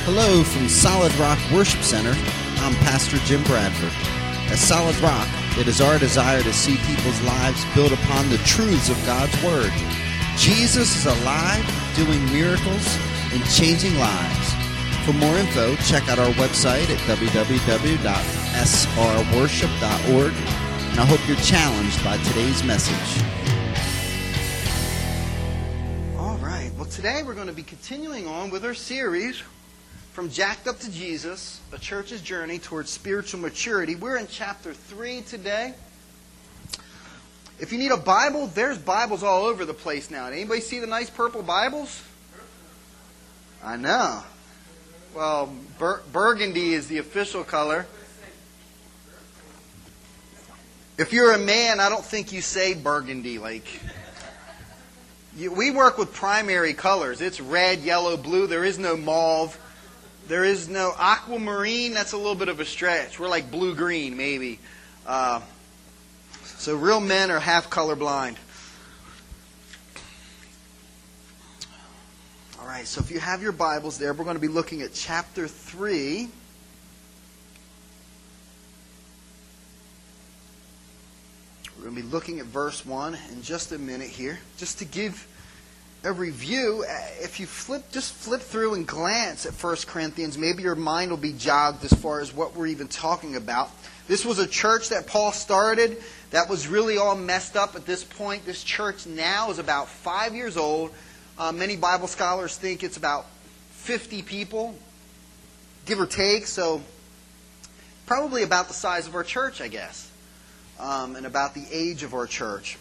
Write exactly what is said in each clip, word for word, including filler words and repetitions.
Hello from Solid Rock Worship Center. I'm Pastor Jim Bradford. At Solid Rock, it is our desire to see people's lives built upon the truths of God's Word. Jesus is alive, doing miracles, and changing lives. For more info, check out our website at w w w dot s r worship dot org. And I hope you're challenged by today's message. All right. Well, today we're going to be continuing on with our series, From Jacked Up to Jesus, A Church's Journey Towards Spiritual Maturity. We're in chapter three today. If you need a Bible, there's Bibles all over the place now. Anybody see the nice purple Bibles? I know. Well, bur- burgundy is the official color. If you're a man, I don't think you say burgundy. Like, you, we work with primary colors. It's red, yellow, blue. There is no mauve. There is no aquamarine. That's a little bit of a stretch. We're like blue-green, maybe. Uh, so real men are half colorblind. All right, so if you have your Bibles there, we're going to be looking at chapter three. We're going to be looking at verse one in just a minute here. Just to give a review, if you flip, just flip through and glance at First Corinthians, maybe your mind will be jogged as far as what we're even talking about. This was a church that Paul started that was really all messed up at this point. This church now is about five years old. Uh, many Bible scholars think it's about fifty people, give or take. So probably about the size of our church, I guess, um, and about the age of our church.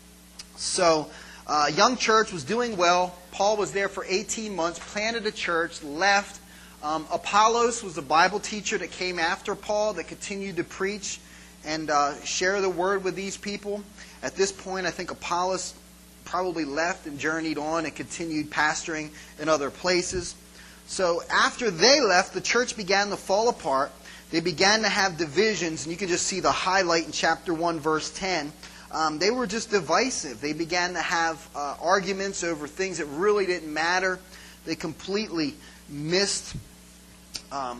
So Uh, young church was doing well. Paul was there for eighteen months, planted a church, left. Um, Apollos was a Bible teacher that came after Paul that continued to preach and uh, share the word with these people. At this point, I think Apollos probably left and journeyed on and continued pastoring in other places. So after they left, the church began to fall apart. They began to have divisions, and you can just see the highlight in chapter one, verse ten. Um, they were just divisive. They began to have uh, arguments over things that really didn't matter. They completely missed um,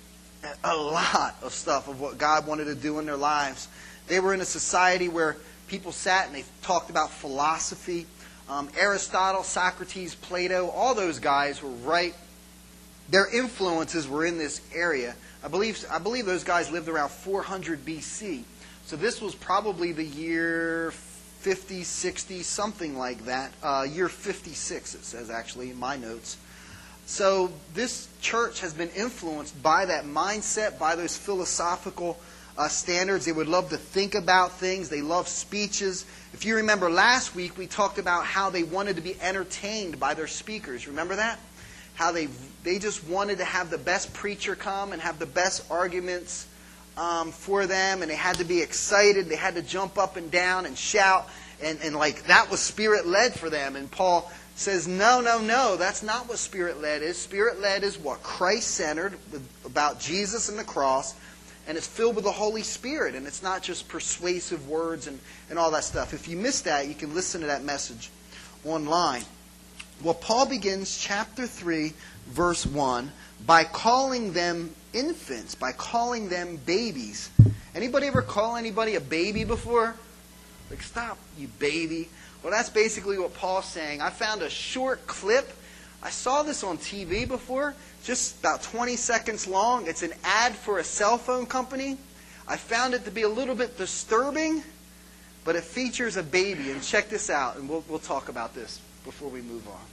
a lot of stuff of what God wanted to do in their lives. They were in a society where people sat and they talked about philosophy. Um, Aristotle, Socrates, Plato, all those guys were right. Their influences were in this area. I believe, I believe those guys lived around four hundred B C. So this was probably the year fifty, sixty, something like that. Uh, year fifty-six, it says actually in my notes. So this church has been influenced by that mindset, by those philosophical uh, standards. They would love to think about things. They love speeches. If you remember last week, we talked about how they wanted to be entertained by their speakers. Remember that? How they they just wanted to have the best preacher come and have the best arguments Um, for them, and they had to be excited. They had to jump up and down and shout, and, and like that was Spirit-led for them. And Paul says, no, no, no, that's not what Spirit-led is. Spirit-led is what? Christ-centered, about Jesus and the cross, and it's filled with the Holy Spirit, and it's not just persuasive words and, and all that stuff. If you missed that, you can listen to that message online. Well, Paul begins chapter three, verse one, by calling them infants, by calling them babies. Anybody ever call anybody a baby before? Like, stop, you baby. Well, that's basically what Paul's saying. I found a short clip. I saw this on T V before, just about twenty seconds long. It's an ad for a cell phone company. I found it to be a little bit disturbing, but it features a baby. And check this out, and we'll, we'll talk about this before we move on.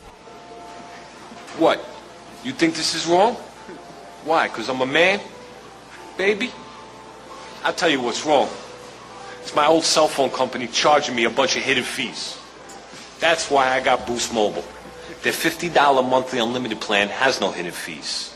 What? You think this is wrong? Why? Because I'm a man? Baby? I'll tell you what's wrong. It's my old cell phone company charging me a bunch of hidden fees. That's why I got Boost Mobile. Their fifty dollars monthly unlimited plan has no hidden fees.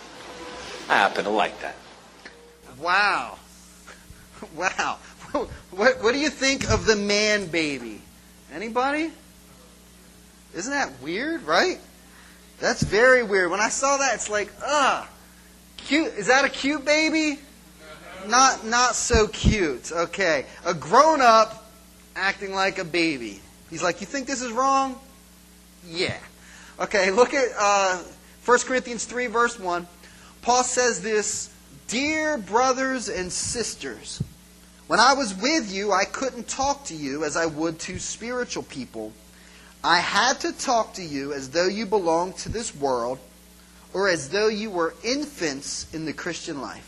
I happen to like that. Wow. Wow. What, what do you think of the man baby? Anybody? Isn't that weird, right? That's very weird. When I saw that, it's like, ugh, cute. Is that a cute baby? Not, not so cute. Okay, a grown-up acting like a baby. He's like, you think this is wrong? Yeah. Okay, look at uh, First Corinthians three, verse one, Paul says this, "Dear brothers and sisters, when I was with you, I couldn't talk to you as I would to spiritual people. I had to talk to you as though you belonged to this world, or as though you were infants in the Christian life.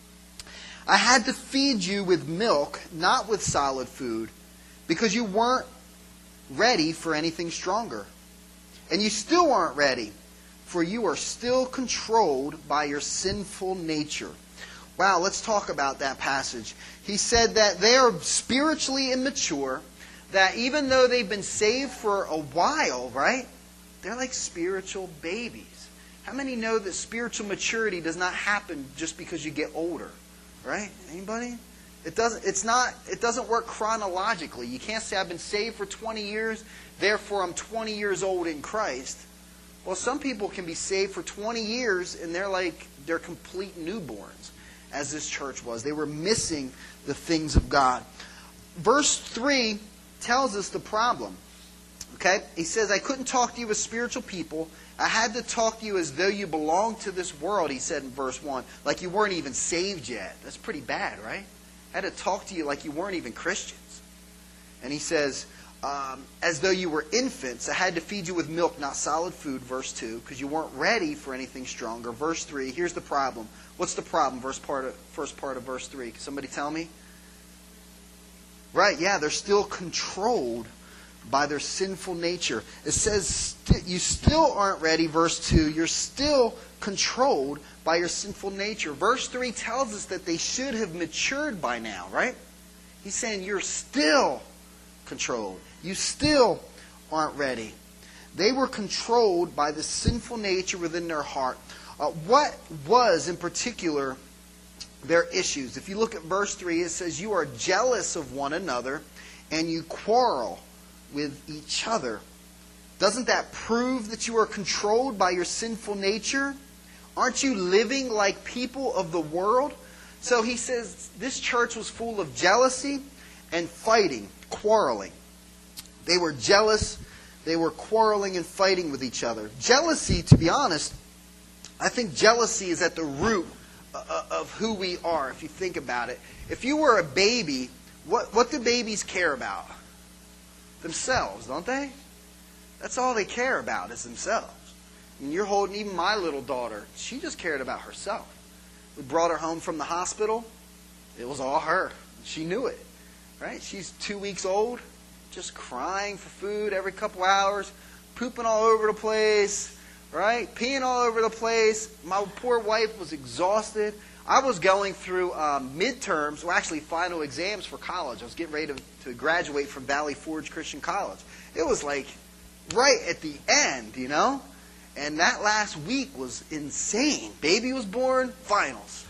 I had to feed you with milk, not with solid food, because you weren't ready for anything stronger. And you still aren't ready, for you are still controlled by your sinful nature." Wow, let's talk about that passage. He said that they are spiritually immature, that even though they've been saved for a while, right? They're like spiritual babies. How many know that spiritual maturity does not happen just because you get older? Right? Anybody? It doesn't it's not it doesn't work chronologically. You can't say I've been saved for twenty years, therefore I'm twenty years old in Christ. Well, some people can be saved for twenty years and they're like they're complete newborns, as this church was. They were missing the things of God. Verse three tells us the problem. Okay? He says, "I couldn't talk to you as spiritual people. I had to talk to you as though you belonged to this world," he said in verse one. Like you weren't even saved yet. That's pretty bad, right? I had to talk to you like you weren't even Christians. And he says, um, as though you were infants. I had to feed you with milk, not solid food, verse two, because you weren't ready for anything stronger. Verse three, here's the problem. What's the problem? Verse part of, first part of verse three. Can somebody tell me? Right, yeah, they're still controlled by their sinful nature. It says st- you still aren't ready, verse two. You're still controlled by your sinful nature. Verse three tells us that they should have matured by now, right? He's saying you're still controlled. You still aren't ready. They were controlled by the sinful nature within their heart. Uh, what was, in particular, their issues? If you look at verse three, it says, "You are jealous of one another, and you quarrel with each other." Doesn't that prove that you are controlled by your sinful nature? Aren't you living like people of the world? So he says this church was full of jealousy and fighting, quarreling. They were jealous, they were quarreling and fighting with each other. Jealousy, to be honest, I think jealousy is at the root of who we are, if you think about it. If you were a baby, what, what do babies care about? Themselves, don't they? That's all they care about is themselves. And you're holding, even my little daughter, she just cared about herself. We brought her home from the hospital. It was all her. She knew it. Right? She's two weeks old, just crying for food every couple hours, pooping all over the place, right? Peeing all over the place. My poor wife was exhausted. I was going through um, midterms, well, actually final exams for college. I was getting ready to, to graduate from Valley Forge Christian College. It was like right at the end, you know? And that last week was insane. Baby was born, finals.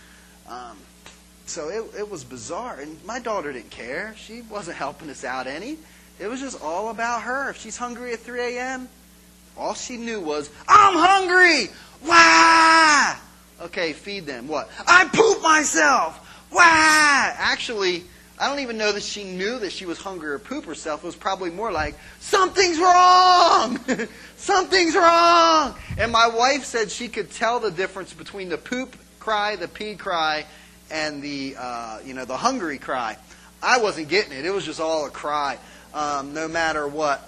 Um, so it, it was bizarre. And my daughter didn't care. She wasn't helping us out any. It was just all about her. If she's hungry at three a.m., all she knew was, "I'm hungry! Wah!" Okay, feed them. What? "I poop myself! Wah!" Actually, I don't even know that she knew that she was hungry or poop herself. It was probably more like, "Something's wrong! Something's wrong!" And my wife said she could tell the difference between the poop cry, the pee cry, and the uh, you know the hungry cry. I wasn't getting it. It was just all a cry, um, no matter what.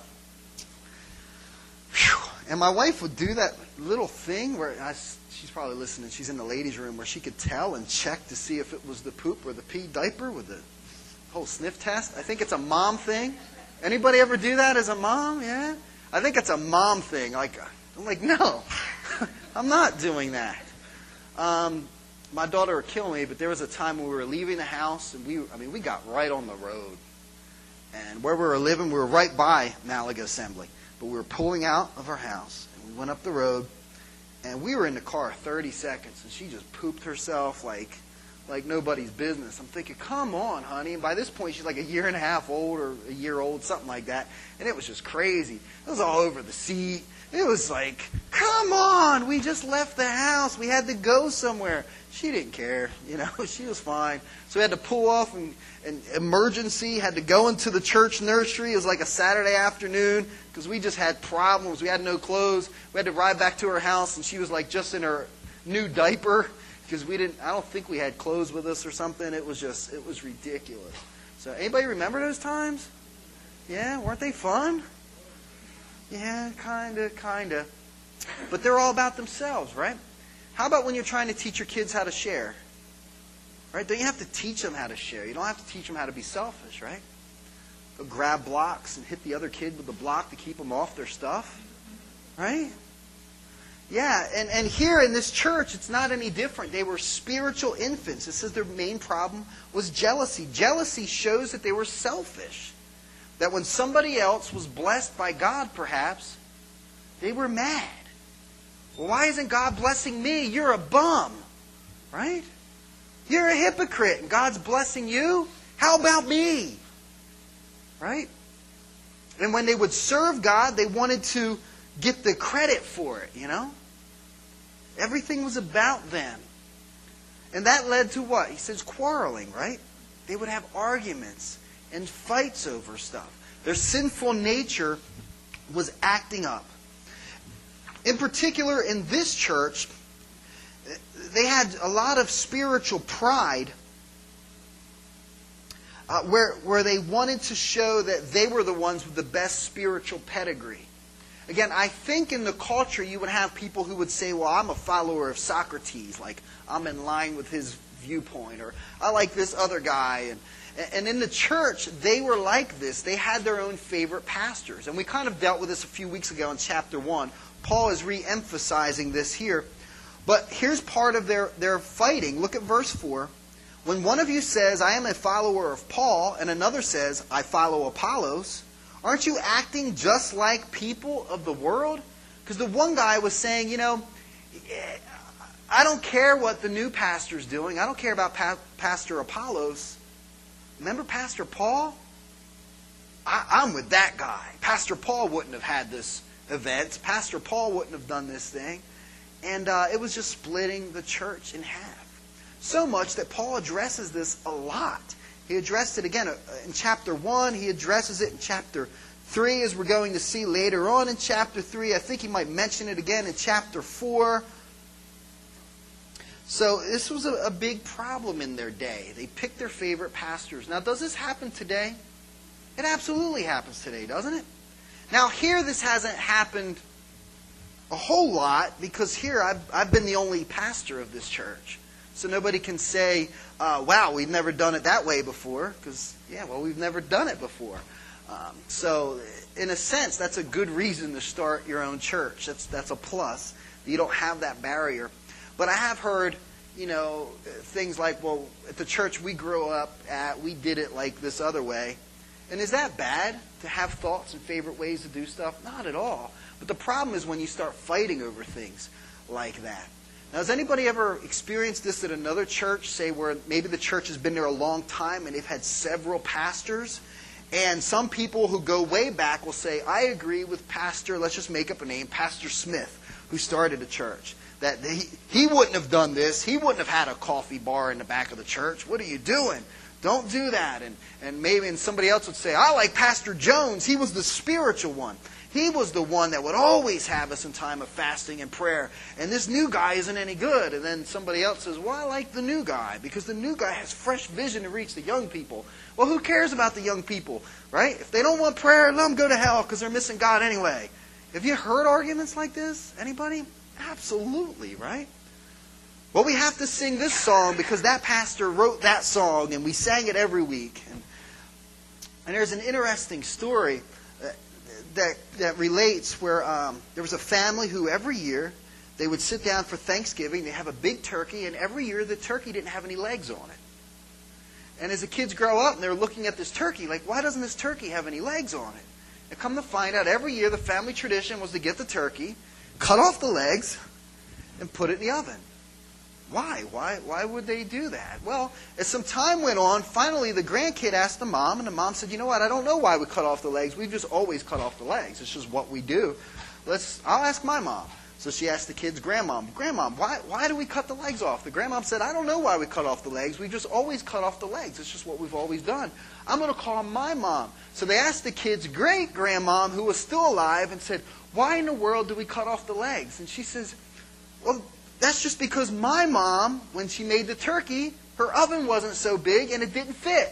Whew. And my wife would do that little thing where I, she's probably listening. She's in the ladies' room where she could tell and check to see if it was the poop or the pee diaper with the whole sniff test. I think it's a mom thing. Anybody ever do that as a mom? Yeah? I think it's a mom thing. Like I'm like, no, I'm not doing that. Um, my daughter would kill me, but there was a time when we were leaving the house, and we, I mean, we got right on the road. And where we were living, we were right by Malaga Assembly. But we were pulling out of our house, and we went up the road, and we were in the car thirty seconds, and she just pooped herself like like nobody's business. I'm thinking, come on, honey. And by this point, she's like a year and a half old or a year old, something like that. And it was just crazy. It was all over the seat. It was like, come on, we just left the house. We had to go somewhere. She didn't care, you know, she was fine. So we had to pull off and, and emergency, had to go into the church nursery. It was like a Saturday afternoon because we just had problems. We had no clothes. We had to ride back to her house, and she was like just in her new diaper because we didn't, I don't think we had clothes with us or something. It was just, it was ridiculous. So anybody remember those times? Yeah, weren't they fun? Yeah, kind of, kind of. But they're all about themselves, right? How about when you're trying to teach your kids how to share? Right? Don't you have to teach them how to share? You don't have to teach them how to be selfish, right? Go grab blocks and hit the other kid with the block to keep them off their stuff. Right? Yeah, and, and here in this church, it's not any different. They were spiritual infants. It says their main problem was jealousy. Jealousy shows that they were selfish. That when somebody else was blessed by God, perhaps, they were mad. Well, why isn't God blessing me? You're a bum. Right? You're a hypocrite, and God's blessing you? How about me? Right? And when they would serve God, they wanted to get the credit for it, you know? Everything was about them. And that led to what? He says quarreling, right? They would have arguments and fights over stuff. Their sinful nature was acting up. In particular, in this church, they had a lot of spiritual pride uh, where, where they wanted to show that they were the ones with the best spiritual pedigree. Again, I think in the culture you would have people who would say, well, I'm a follower of Socrates, like I'm in line with his viewpoint, or I like this other guy. And, and in the church, they were like this. They had their own favorite pastors. And we kind of dealt with this a few weeks ago in chapter one. Paul is re-emphasizing this here. But here's part of their, their fighting. Look at verse four. When one of you says, I am a follower of Paul, and another says, I follow Apollos, aren't you acting just like people of the world? Because the one guy was saying, you know, I don't care what the new pastor's doing. I don't care about pa- Pastor Apollos. Remember Pastor Paul? I, I'm with that guy. Pastor Paul wouldn't have had this event. Pastor Paul wouldn't have done this thing. And uh, it was just splitting the church in half. So much that Paul addresses this a lot. He addressed it again in chapter one. He addresses it in chapter three, as we're going to see later on in chapter three. I think he might mention it again in chapter four. So this was a, a big problem in their day. They picked their favorite pastors. Now, does this happen today? It absolutely happens today, doesn't it? Now, here this hasn't happened a whole lot, because here I've, I've been the only pastor of this church. So nobody can say, uh, wow, we've never done it that way before. Because, yeah, well, we've never done it before. Um, so, in a sense, that's a good reason to start your own church. That's, that's a plus. You don't have that barrier. But I have heard, you know, things like, well, at the church we grew up at, we did it like this other way. And is that bad, to have thoughts and favorite ways to do stuff? Not at all. But the problem is when you start fighting over things like that. Now, has anybody ever experienced this at another church, say where maybe the church has been there a long time and they've had several pastors? And some people who go way back will say, I agree with Pastor, let's just make up a name, Pastor Smith, who started a church. That he, he wouldn't have done this. He wouldn't have had a coffee bar in the back of the church. What are you doing? Don't do that. And, and maybe and somebody else would say, I like Pastor Jones. He was the spiritual one. He was the one that would always have us in time of fasting and prayer. And this new guy isn't any good. And then somebody else says, well, I like the new guy because the new guy has fresh vision to reach the young people. Well, who cares about the young people, right? If they don't want prayer, let them go to hell because they're missing God anyway. Have you heard arguments like this? Anybody? Absolutely, right? Well, we have to sing this song because that pastor wrote that song and we sang it every week. And, and there's an interesting story that, that, that relates where um, there was a family who every year they would sit down for Thanksgiving. They have a big turkey, and every year the turkey didn't have any legs on it. And as the kids grow up and they're looking at this turkey, like, why doesn't this turkey have any legs on it? And come to find out, every year the family tradition was to get the turkey, cut off the legs, and put it in the oven. Why? Why Why would they do that? Well, as some time went on, finally the grandkid asked the mom, and the mom said, you know what, I don't know why we cut off the legs. We've just always cut off the legs. It's just what we do. Let's. I'll ask my mom. So she asked the kids, Grandmom, Grandmom, why, why do we cut the legs off? The grandmom said, I don't know why we cut off the legs. We just always cut off the legs. It's just what we've always done. I'm going to call my mom. So they asked the kids' great-grandmom, who was still alive, and said, why in the world do we cut off the legs? And she says, well, that's just because my mom, when she made the turkey, her oven wasn't so big and it didn't fit.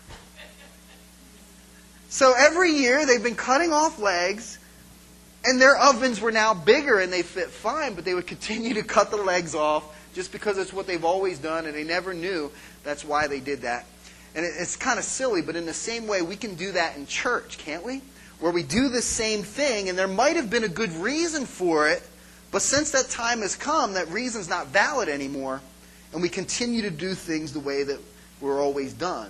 So every year they've been cutting off legs, and their ovens were now bigger and they fit fine, but they would continue to cut the legs off just because it's what they've always done, and they never knew that's why they did that. And it's kind of silly, but in the same way, we can do that in church, can't we? Where we do the same thing, and there might have been a good reason for it, but since that time has come, that reason's not valid anymore, and we continue to do things the way that we're always done.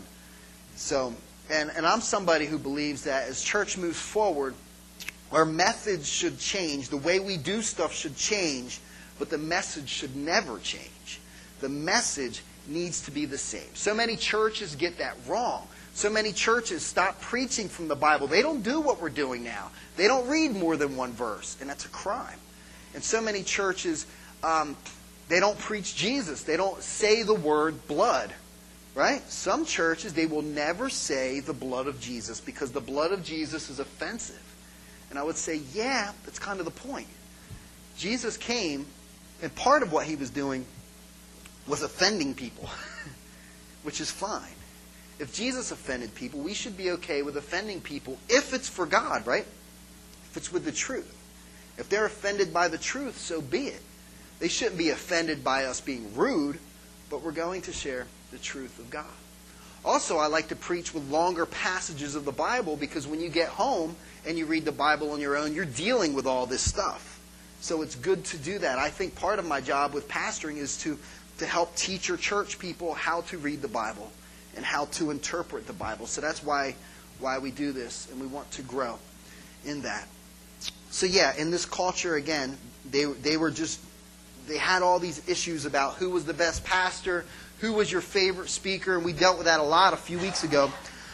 So, and, and I'm somebody who believes that as church moves forward, our methods should change. The way we do stuff should change, but the message should never change. The message needs to be the same. So many churches get that wrong. So many churches stop preaching from the Bible. They don't do what we're doing now. They don't read more than one verse, and that's a crime. And so many churches, um, they don't preach Jesus. They don't say the word blood, right? Some churches, they will never say the blood of Jesus because the blood of Jesus is offensive. And I would say, yeah, that's kind of the point. Jesus came, and part of what he was doing was offending people, which is fine. If Jesus offended people, we should be okay with offending people if it's for God, right? If it's with the truth. If they're offended by the truth, so be it. They shouldn't be offended by us being rude, but we're going to share the truth of God. Also, I like to preach with longer passages of the Bible because when you get home and you read the Bible on your own, you're dealing with all this stuff. So it's good to do that. I think part of my job with pastoring is to, to help teach your church people how to read the Bible and how to interpret the Bible. So that's why, why we do this, and we want to grow in that. So yeah, in this culture, again, they they were just, they had all these issues about who was the best pastor, who was your favorite speaker, and we dealt with that a lot a few weeks ago.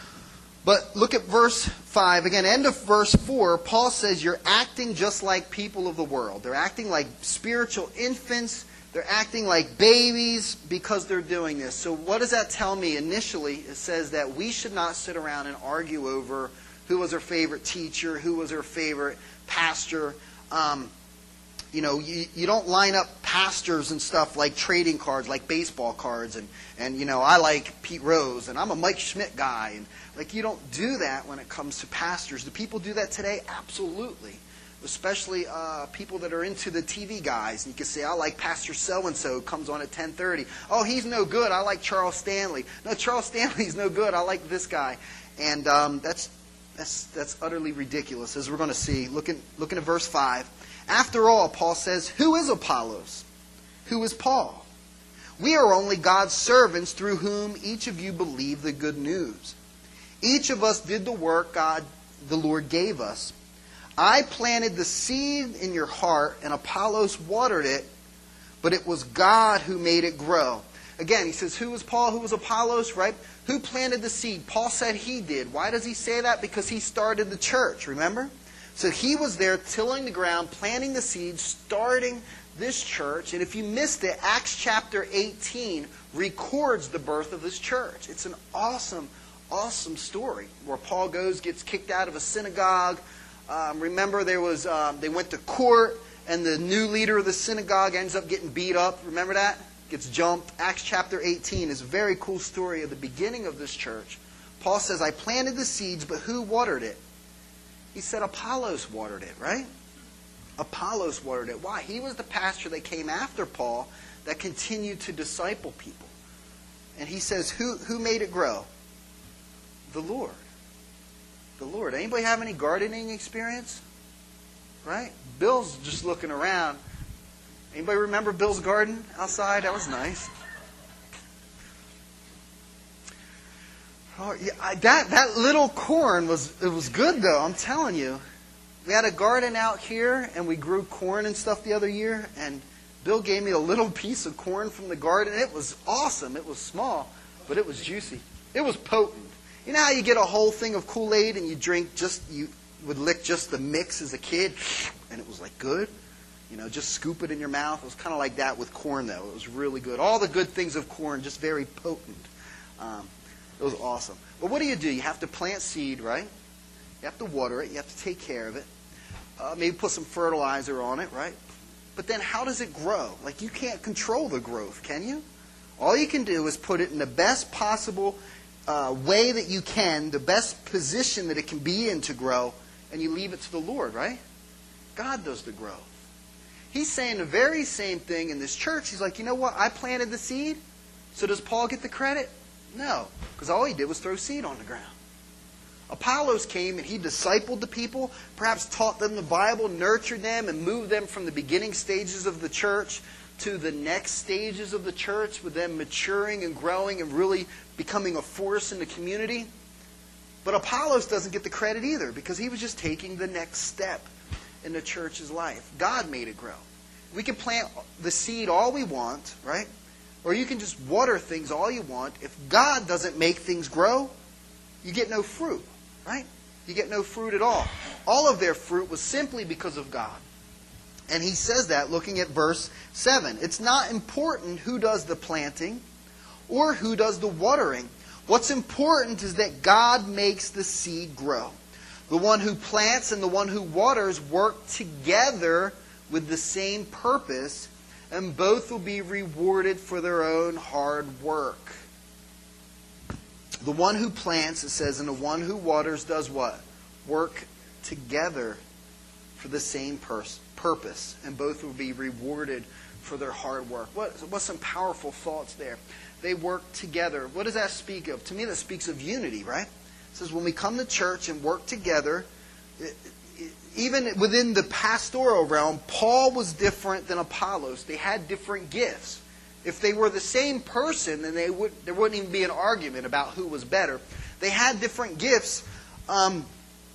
But look at verse five. Again, end of verse four, Paul says you're acting just like people of the world. They're acting like spiritual infants. They're acting like babies because they're doing this. So what does that tell me? Initially, it says that we should not sit around and argue over who was our favorite teacher, who was our favorite pastor. Um, you know, you, you don't line up pastors and stuff like trading cards, like baseball cards. And, and, you know, I like Pete Rose, and I'm a Mike Schmidt guy. And, like, you don't do that when it comes to pastors. Do people do that today? Absolutely. Especially uh, people that are into the T V guys. And you can say, I like Pastor so-and-so, comes on at ten thirty. Oh, he's no good. I like Charles Stanley. No, Charles Stanley's no good. I like this guy. And um, that's, that's, that's utterly ridiculous, as we're going to see. Looking, looking at verse five. After all, Paul says, who is Apollos? Who is Paul? We are only God's servants through whom each of you believed the good news. Each of us did the work God, the Lord, gave us. I planted the seed in your heart, and Apollos watered it, but it was God who made it grow. Again, he says, who was Paul? Who was Apollos? Right? Who planted the seed? Paul said he did. Why does he say that? Because he started the church, remember? So he was there tilling the ground, planting the seed, starting this church. And if you missed it, Acts chapter eighteen records the birth of this church. It's an awesome, awesome story where Paul goes, gets kicked out of a synagogue. Um, remember, there was um, they went to court, and the new leader of the synagogue ends up getting beat up. Remember that? Gets jumped. Acts chapter eighteen is a very cool story of the beginning of this church. Paul says, I planted the seeds, but who watered it? He said Apollos watered it, right? Apollos watered it. Why? He was the pastor that came after Paul that continued to disciple people. And he says, who, who made it grow? The Lord. The Lord. Anybody have any gardening experience? Right? Bill's just looking around. Anybody remember Bill's garden outside? That was nice. Oh, yeah, I, that that little corn was it was good though. I'm telling you, we had a garden out here and we grew corn and stuff the other year. And Bill gave me a little piece of corn from the garden. It was awesome. It was small, but it was juicy. It was potent. You know how you get a whole thing of Kool-Aid and you drink just you would lick just the mix as a kid, and it was like good. You know, just scoop it in your mouth. It was kind of like that with corn, though. It was really good. All the good things of corn, just very potent. Um, it was awesome. But what do you do? You have to plant seed, right? You have to water it. You have to take care of it. Uh, maybe put some fertilizer on it, right? But then how does it grow? Like, you can't control the growth, can you? All you can do is put it in the best possible uh, way that you can, the best position that it can be in to grow, and you leave it to the Lord, right? God does the growth. He's saying the very same thing in this church. He's like, you know what? I planted the seed, so does Paul get the credit? No, because all he did was throw seed on the ground. Apollos came and he discipled the people, perhaps taught them the Bible, nurtured them, and moved them from the beginning stages of the church to the next stages of the church, with them maturing and growing and really becoming a force in the community. But Apollos doesn't get the credit either, because he was just taking the next step in the church's life. God made it grow. We can plant the seed all we want, right? Or you can just water things all you want. If God doesn't make things grow, you get no fruit, right? You get no fruit at all. All of their fruit was simply because of God. And he says that looking at verse seven. It's not important who does the planting or who does the watering. What's important is that God makes the seed grow. The one who plants and the one who waters work together with the same purpose, and both will be rewarded for their own hard work. The one who plants, it says, and the one who waters does what? Work together for the same pers- purpose, and both will be rewarded for their hard work. What, what's some powerful thoughts there? They work together. What does that speak of? To me, that speaks of unity, right? It says when we come to church and work together, it, it, even within the pastoral realm, Paul was different than Apollos. They had different gifts. If they were the same person, then they would there wouldn't even be an argument about who was better. They had different gifts. Um,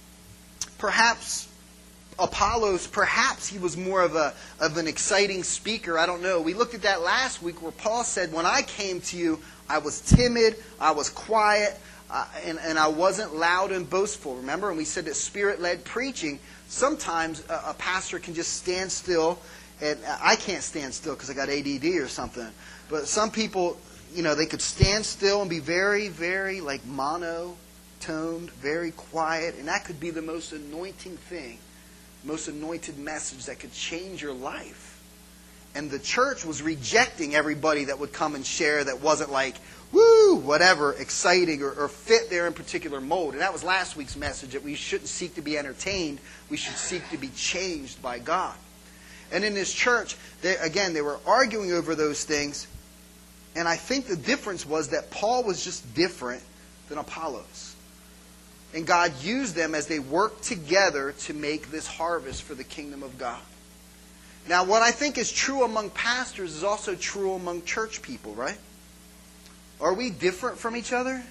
perhaps Apollos, perhaps he was more of a of an exciting speaker. I don't know. We looked at that last week where Paul said, when I came to you, I was timid, I was quiet, uh, and, and I wasn't loud and boastful. Remember? And we said that Spirit-led preaching, sometimes a, a pastor can just stand still. And I can't stand still because I got A D D or something. But some people, you know, they could stand still and be very, very like monotoned, very quiet. And that could be the most anointing thing, most anointed message that could change your life. And the church was rejecting everybody that would come and share that wasn't like, woo, whatever, exciting or, or fit their in particular mold. And that was last week's message, that we shouldn't seek to be entertained. We should seek to be changed by God. And in this church, they, again, they were arguing over those things. And I think the difference was that Paul was just different than Apollos. And God used them as they worked together to make this harvest for the kingdom of God. Now, what I think is true among pastors is also true among church people, right? Are we different from each other?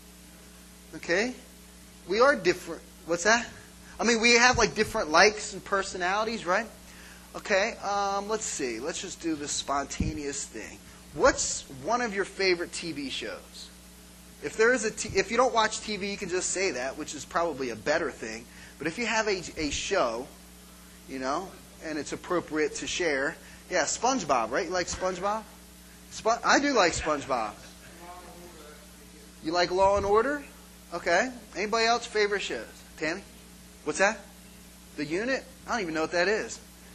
Okay? We are different. What's that? I mean, we have like different likes and personalities, right? Okay, um, let's see. Let's just do this spontaneous thing. What's one of your favorite T V shows? If there is a t- if you don't watch T V, you can just say that, which is probably a better thing. But if you have a, a show, you know, and it's appropriate to share, yeah, SpongeBob, right? You like SpongeBob? Sp- I do like SpongeBob. You like Law and Order? Okay. Anybody else favorite shows? Tammy? What's that? The Unit? I don't even know what that is.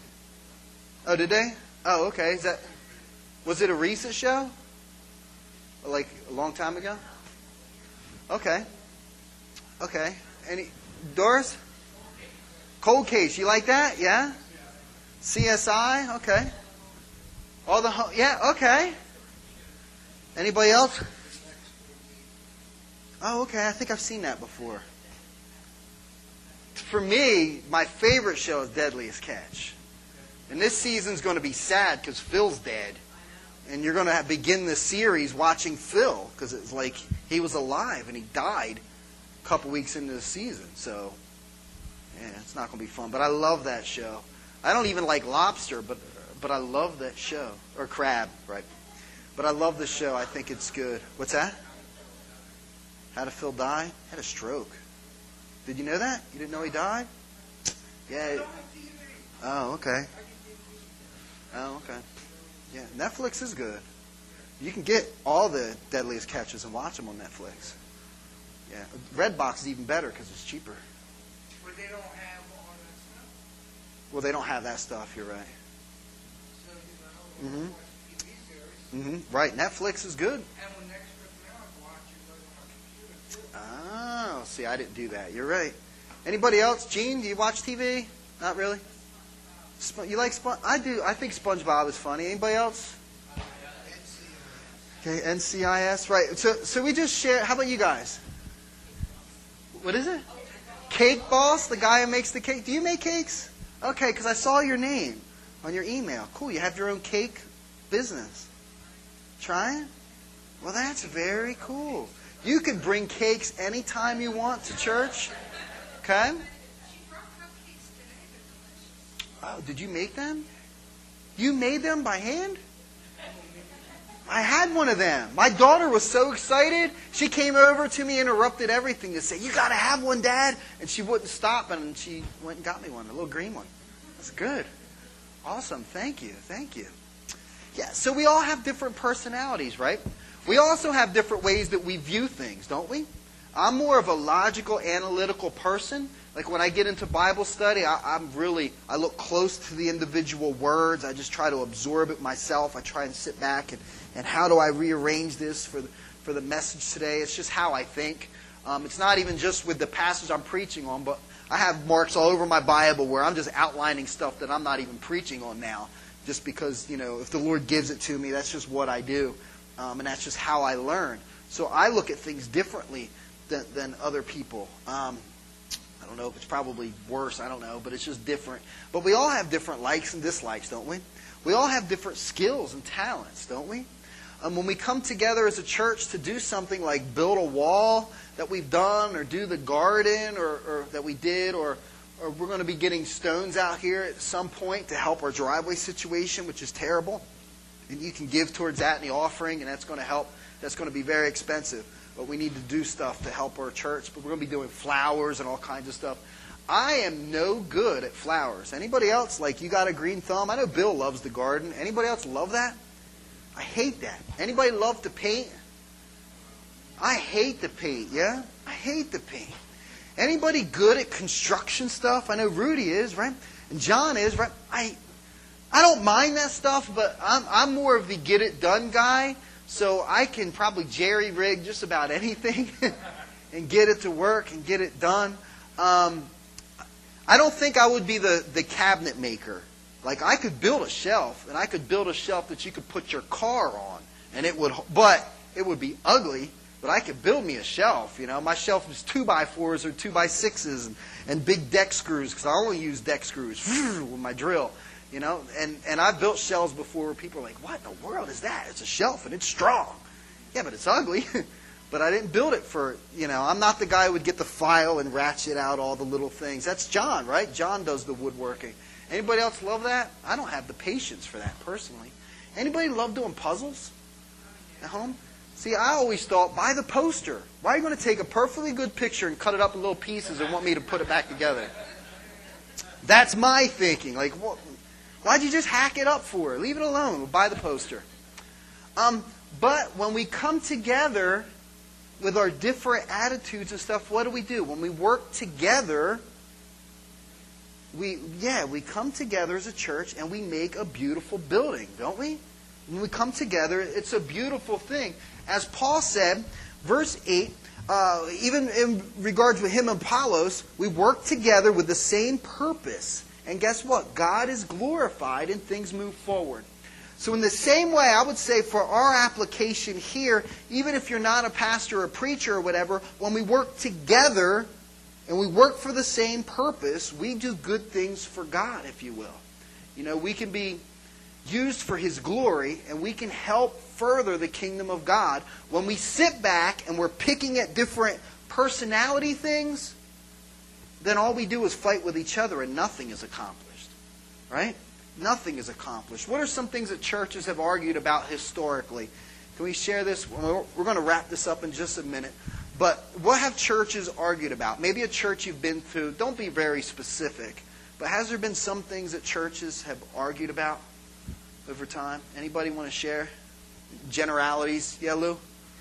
Oh, did they? Oh, okay. Is that? Was it a recent show? Like a long time ago? Okay. Okay. Any Doris? Cold Case. You like that? Yeah. C S I. Okay. All the ho- yeah. Okay. Anybody else? Oh, okay. I think I've seen that before. For me, my favorite show is Deadliest Catch. And this season's going to be sad because Phil's dead. And you're going to have, begin the series watching Phil, because it's like he was alive and he died a couple weeks into the season. So, yeah, it's not going to be fun. But I love that show. I don't even like lobster, but but I love that show. Or crab, right? But I love the show. I think it's good. What's that? How did Phil die? He had a stroke. Did you know that? You didn't know he died? Yeah. Oh, okay. Okay. Yeah, Netflix is good. You can get all the Deadliest Catches and watch them on Netflix. Yeah, Redbox is even better because it's cheaper. But they don't have all that stuff. Well, they don't have that stuff. You're right. So, you know, Mhm. watch T V series. Mm-hmm. Right. Netflix is good. And when next trip now, I watch it on my computer too. Oh, see, I didn't do that. You're right. Anybody else? Gene, do you watch T V? Not really. Sp- you like Sponge? I do. I think SpongeBob is funny. Anybody else? Okay, N C I S. Right. So, so we just share. How about you guys? What is it? Cake Boss, the guy who makes the cake. Do you make cakes? Okay, because I saw your name on your email. Cool. You have your own cake business. Trying? Well, that's very cool. You can bring cakes anytime you want to church. Okay? Oh, did you make them? You made them by hand? I had one of them. My daughter was so excited. She came over to me, interrupted everything to say, "You got to have one, Dad." And she wouldn't stop, and she went and got me one, a little green one. That's good. Awesome. Thank you. Thank you. Yeah, so we all have different personalities, right? We also have different ways that we view things, don't we? I'm more of a logical, analytical person. Like when I get into Bible study, I, I'm really, I look close to the individual words. I just try to absorb it myself. I try and sit back and, and how do I rearrange this for the, for the message today? It's just how I think. Um, it's not even just with the passage I'm preaching on, but I have marks all over my Bible where I'm just outlining stuff that I'm not even preaching on now. Just because, you know, if the Lord gives it to me, that's just what I do. Um, and that's just how I learn. So I look at things differently than, than other people. Um, I don't know if it's probably worse, I don't know, but it's just different. But we all have different likes and dislikes, don't we? We all have different skills and talents, don't we? Um, when we come together as a church to do something like build a wall that we've done, or do the garden or, or that we did, or, or we're going to be getting stones out here at some point to help our driveway situation, which is terrible. And you can give towards that in the offering, and that's going to help. That's going to be very expensive. But we need to do stuff to help our church. But we're going to be doing flowers and all kinds of stuff. I am no good at flowers. Anybody else? Like, you got a green thumb? I know Bill loves the garden. Anybody else love that? I hate that. Anybody love to paint? I hate to paint, yeah? I hate to paint. Anybody good at construction stuff? I know Rudy is, right? And John is, right? I I don't mind that stuff, but I'm, I'm more of the get-it-done guy. So I can probably jerry-rig just about anything and get it to work and get it done. Um, I don't think I would be the, the cabinet maker. Like, I could build a shelf, and I could build a shelf that you could put your car on, and it would, but it would be ugly. But I could build me a shelf. You know, my shelf is two by fours or two by sixes and, and big deck screws because I only use deck screws with my drill. You know, and, and I've built shelves before where people are like, "What in the world is that? It's a shelf and it's strong." Yeah, but it's ugly. But I didn't build it for, you know, I'm not the guy who would get the file and ratchet out all the little things. That's John, right? John does the woodworking. Anybody else love that? I don't have the patience for that personally. Anybody love doing puzzles at home? See, I always thought, buy the poster. Why are you going to take a perfectly good picture and cut it up in little pieces and want me to put it back together? That's my thinking. Like, what? Why'd you just hack it up for? Leave it alone. We'll buy the poster. Um, but when we come together with our different attitudes and stuff, what do we do? When we work together, we yeah, we come together as a church and we make a beautiful building, don't we? When we come together, it's a beautiful thing. As Paul said, verse eight, uh, even in regards with him and Apollos, we work together with the same purpose. And guess what? God is glorified and things move forward. So in the same way, I would say for our application here, even if you're not a pastor or a preacher or whatever, when we work together and we work for the same purpose, we do good things for God, if you will. You know, we can be used for His glory and we can help further the kingdom of God. When we sit back and we're picking at different personality things, then all we do is fight with each other and nothing is accomplished. Right? Nothing is accomplished. What are some things that churches have argued about historically? Can we share this? We're going to wrap this up in just a minute. But what have churches argued about? Maybe a church you've been to. Don't be very specific. But has there been some things that churches have argued about? over time? Anybody want to share generalities? Yeah, Lou?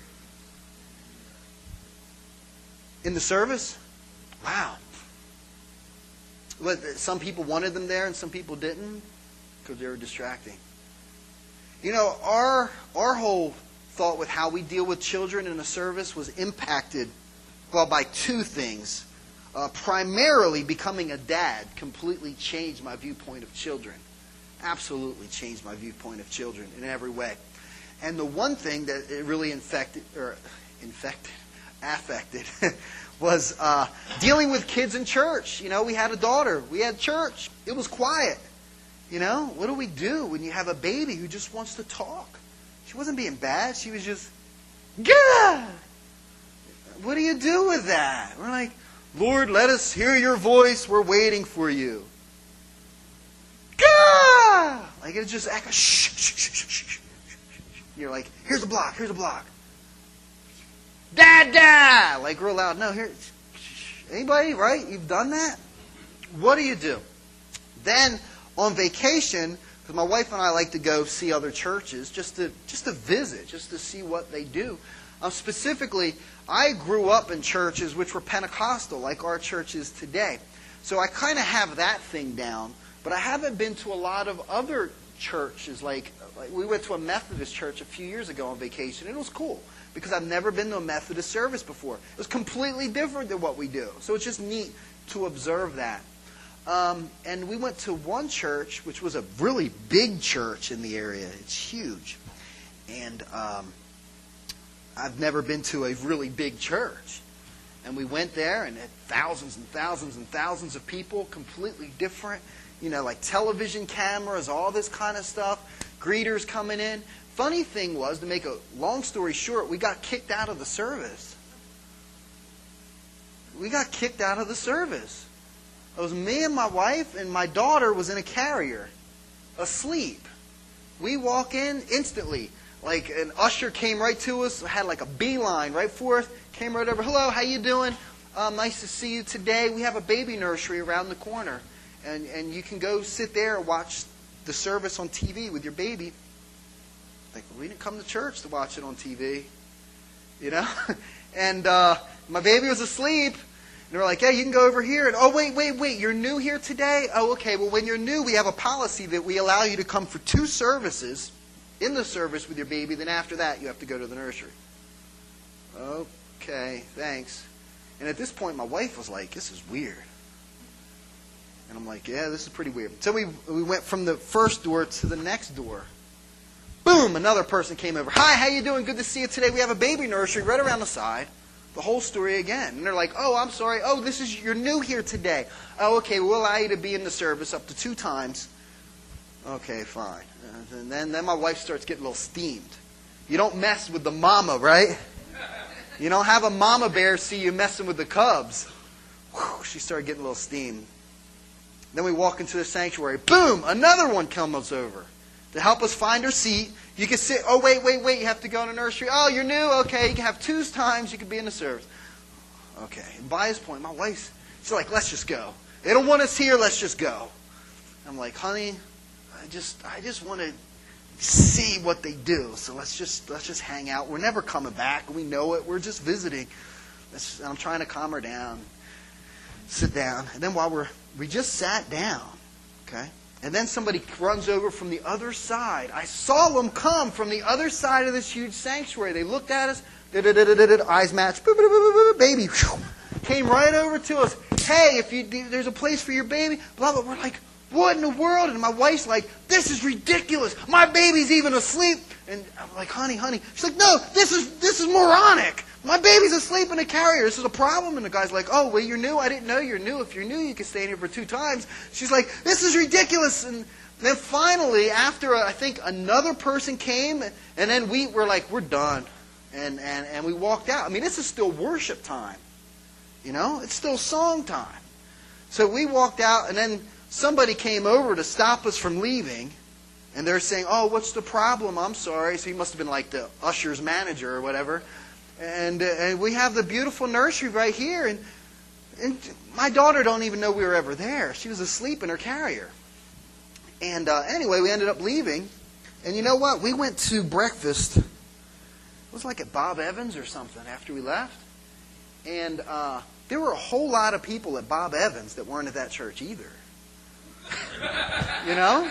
In the service? Wow. What, some people wanted them there and some people didn't because they were distracting. You know, our our whole thought with how we deal with children in a service was impacted, well, by two things. Uh, primarily, becoming a dad completely changed my viewpoint of children. Absolutely changed my viewpoint of children in every way. And the one thing that it really infected, or infected, affected, was uh, dealing with kids in church. You know, we had a daughter. We had church. It was quiet. You know, what do we do when you have a baby who just wants to talk? She wasn't being bad. She was just, gah! What do you do with that? We're like, Lord, let us hear your voice. We're waiting for you. Gah! Like it just echoes. Shh, shh, shh, shh, shh. You're like, here's a block. Here's a block. Dada! Like real loud. No, here. Anybody, right? You've done that? What do you do? Then on vacation, because my wife and I like to go see other churches just to just to visit, just to see what they do. Um, specifically, I grew up in churches which were Pentecostal, like our church is today. So I kind of have that thing down, but I haven't been to a lot of other churches. Like, like we went to a Methodist church a few years ago on vacation. It was cool because I've never been to a Methodist service before. It was completely different than what we do. So it's just neat to observe that. Um, and we went to one church, which was a really big church in the area. It's huge. And um, I've never been to a really big church. And we went there and had thousands and thousands and thousands of people, completely different. You know, like television cameras, all this kind of stuff. Greeters coming in. Funny thing was, to make a long story short, we got kicked out of the service. We got kicked out of the service. It was me and my wife, and my daughter was in a carrier, asleep. We walk in instantly. Like an usher came right to us, had like a beeline right for us, came right over. Hello, how you doing? Um, nice to see you today. We have a baby nursery around the corner. And, and you can go sit there and watch the service on T V with your baby. Like, we didn't come to church to watch it on T V. You know? And uh, my baby was asleep. And they were like, hey, you can go over here. And, oh, wait, wait, wait, you're new here today? Oh, okay. Well, when you're new, we have a policy that we allow you to come for two services in the service with your baby. Then after that, you have to go to the nursery. Okay, thanks. And at this point, my wife was like, this is weird. And I'm like, yeah, this is pretty weird. So we we went from the first door to the next door. Boom, another person came over. Hi, how you doing? Good to see you today. We have a baby nursery right around the side. The whole story again. And they're like, oh, I'm sorry. Oh, this is you're new here today. Oh, okay, we'll allow you to be in the service up to two times. Okay, fine. And then, then my wife starts getting a little steamed. You don't mess with the mama, right? You don't have a mama bear see you messing with the cubs. Whew, she started getting a little steamed. Then we walk into the sanctuary. Boom! Another one comes over to help us find our seat. You can sit. Oh, wait, wait, wait. You have to go in the nursery. Oh, you're new? Okay. You can have two times. You can be in the service. Okay. And by this point, my wife's she's like, let's just go. They don't want us here. Let's just go. I'm like, honey, I just I just want to see what they do. So let's just let's just hang out. We're never coming back. We know it. We're just visiting. Let's, I'm trying to calm her down. Sit down. And then while we're We just sat down, okay? And then somebody runs over from the other side. I saw them come from the other side of this huge sanctuary. They looked at us, eyes matched, baby, came right over to us. Hey, if you there's a place for your baby, blah, blah. We're like, what in the world? And my wife's like, this is ridiculous. My baby's even asleep. And I'm like, honey, honey. She's like, no, this is this is moronic. My baby's asleep in a carrier. This is a problem. And the guy's like, oh, well, you're new. I didn't know you're new. If you're new, you can stay in here for two times. She's like, this is ridiculous. And then finally, after I think another person came, and then we were like, we're done. And, and, and we walked out. I mean, this is still worship time. You know, it's still song time. So we walked out, and then somebody came over to stop us from leaving. And they're saying, oh, what's the problem? I'm sorry. So he must have been like the usher's manager or whatever. And, uh, and we have the beautiful nursery right here. And, and my daughter don't even know we were ever there. She was asleep in her carrier. And uh, anyway, we ended up leaving. And you know what? We went to breakfast. It was like at Bob Evans or something after we left. And uh, there were a whole lot of people at Bob Evans that weren't at that church either. You know?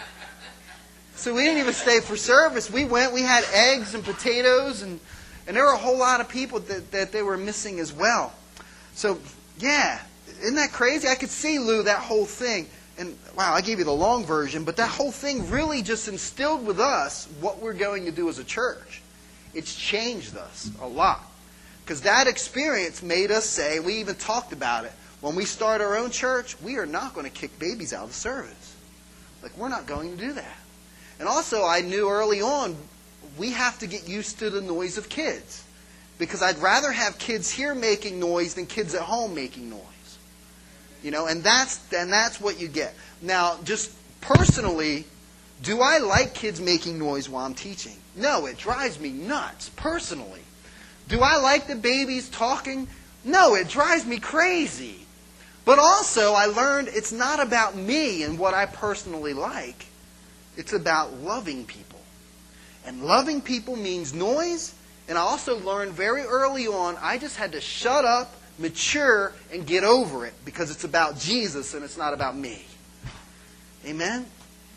So we didn't even stay for service. We went, we had eggs and potatoes, and, and there were a whole lot of people that, that they were missing as well. So, yeah, isn't that crazy? I could see, Lou, that whole thing. And, wow, I gave you the long version, but that whole thing really just instilled with us what we're going to do as a church. It's changed us a lot. Because that experience made us say, we even talked about it, when we start our own church, we are not going to kick babies out of the service. Like, we're not going to do that. And also, I knew early on, we have to get used to the noise of kids. Because I'd rather have kids here making noise than kids at home making noise. You know, and that's and that's what you get. Now, just personally, do I like kids making noise while I'm teaching? No, it drives me nuts, personally. Do I like the babies talking? No, it drives me crazy. But also, I learned it's not about me and what I personally like. It's about loving people. And loving people means noise. And I also learned very early on, I just had to shut up, mature, and get over it, because it's about Jesus and it's not about me. Amen?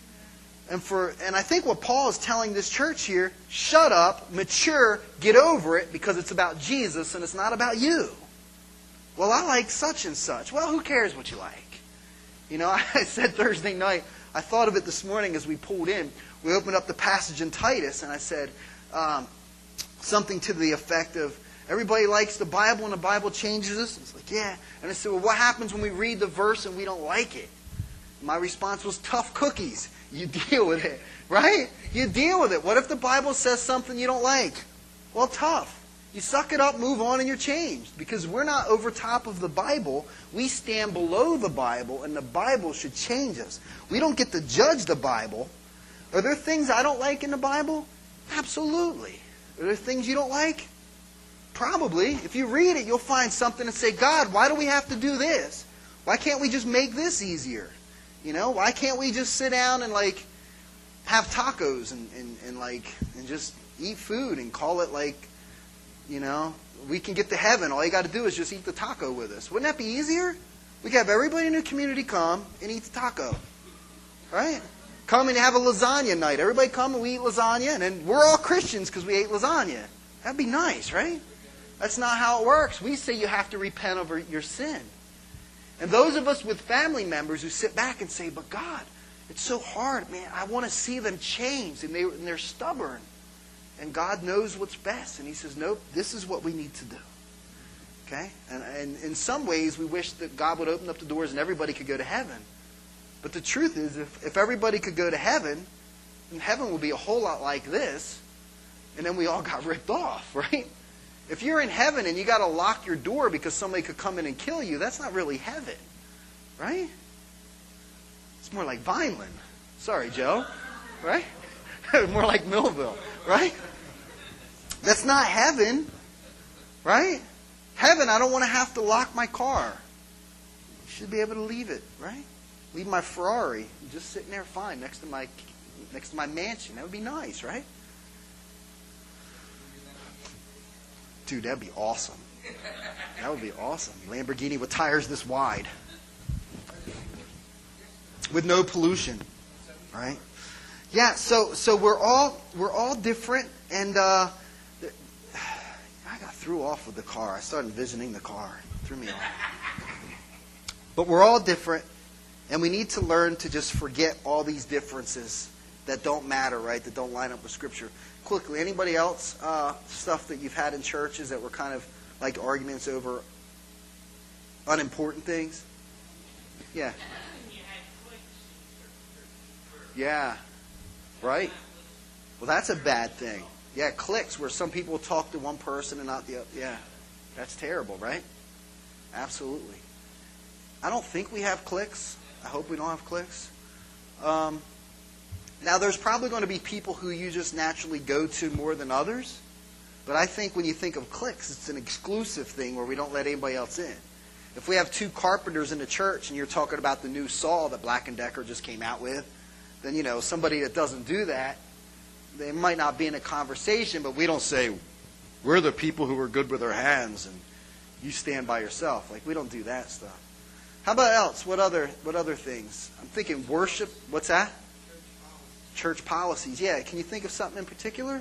And for and I think what Paul is telling this church here, shut up, mature, get over it, because it's about Jesus and it's not about you. Well, I like such and such. Well, who cares what you like? You know, I said Thursday night, I thought of it this morning as we pulled in. We opened up the passage in Titus, and I said um, something to the effect of, everybody likes the Bible and the Bible changes us. It's like, yeah. And I said, well, what happens when we read the verse and we don't like it? My response was, tough cookies. You deal with it, right? You deal with it. What if the Bible says something you don't like? Well, tough. You suck it up, move on, and you're changed. Because we're not over top of the Bible. We stand below the Bible, and the Bible should change us. We don't get to judge the Bible. Are there things I don't like in the Bible? Absolutely. Are there things you don't like? Probably. If you read it, you'll find something and say, God, why do we have to do this? Why can't we just make this easier? You know, why can't we just sit down and like have tacos and, and, and like and just eat food and call it like, you know, we can get to heaven. All you got to do is just eat the taco with us. Wouldn't that be easier? We could have everybody in the community come and eat the taco. Right? Come and have a lasagna night. Everybody come and we eat lasagna, and then we're all Christians because we ate lasagna. That'd be nice, right? That's not how it works. We say you have to repent over your sin. And those of us with family members who sit back and say, but God, it's so hard, man. I want to see them change, and, they, and they're stubborn. And God knows what's best. And He says, nope, this is what we need to do. Okay? And, and in some ways, we wish that God would open up the doors and everybody could go to heaven. But the truth is, if, if everybody could go to heaven, then heaven would be a whole lot like this. And then we all got ripped off, right? If you're in heaven and you got to lock your door because somebody could come in and kill you, that's not really heaven, right? It's more like Vineland. Sorry, Joe. Right? More like Millville, right? That's not heaven, right? Heaven, I don't want to have to lock my car. I should be able to leave it, right? Leave my Ferrari, just sitting there fine next to my next to my mansion. That would be nice, right? Dude, that'd be awesome. That would be awesome. Lamborghini with tires this wide. With no pollution. Right? Yeah, so so we're all we're all different, and uh, I got threw off with the car. I started envisioning the car. It threw me off. But we're all different, and we need to learn to just forget all these differences that don't matter, right? That don't line up with Scripture. Quickly, anybody else uh, stuff that you've had in churches that were kind of like arguments over unimportant things? Yeah. Yeah. Right? Well, that's a bad thing. Yeah, cliques where some people talk to one person and not the other. Yeah. That's terrible, right? Absolutely. I don't think we have cliques. I hope we don't have cliques. Um, now, there's probably going to be people who you just naturally go to more than others. But I think when you think of cliques, it's an exclusive thing where we don't let anybody else in. If we have two carpenters in the church and you're talking about the new saw that Black and Decker just came out with, then, you know, somebody that doesn't do that, they might not be in a conversation, but we don't say, we're the people who are good with our hands and you stand by yourself. Like, we don't do that stuff. How about else? What other what other things? I'm thinking worship. What's that? Church policies. Yeah. Can you think of something in particular?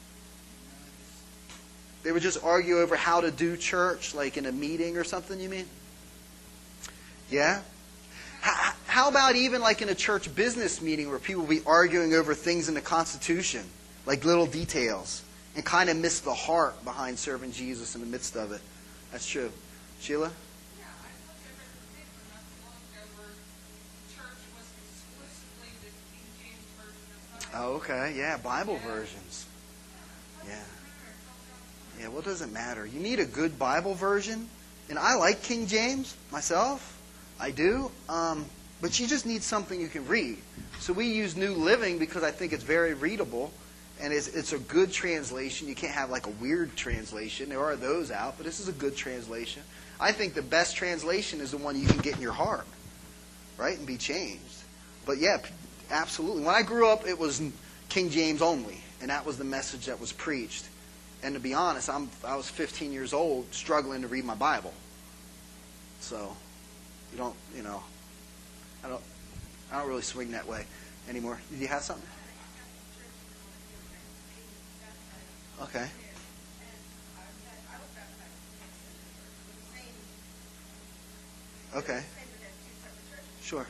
They would just argue over how to do church, like in a meeting or something, you mean? Yeah? How, how about even like in a church business meeting where people will be arguing over things in the Constitution, like little details, and kind of miss the heart behind serving Jesus in the midst of it? That's true. Sheila? Yeah, I thought there was a paper not too long ago where church was exclusively the King James Version of the Bible. Oh, okay. Yeah, Bible versions. Yeah. Yeah, what does it matter? You need a good Bible version. And I like King James myself. I do. Um, but you just need something you can read. So we use New Living because I think it's very readable. And it's, it's a good translation. You can't have like a weird translation. There are those out, but this is a good translation. I think the best translation is the one you can get in your heart, right, and be changed. But yeah, absolutely. When I grew up, it was King James only, and that was the message that was preached. And to be honest, I'm I was fifteen years old, struggling to read my Bible. So, you don't, you know, I don't, I don't really swing that way anymore. Did you have something? Okay. Okay. Sure.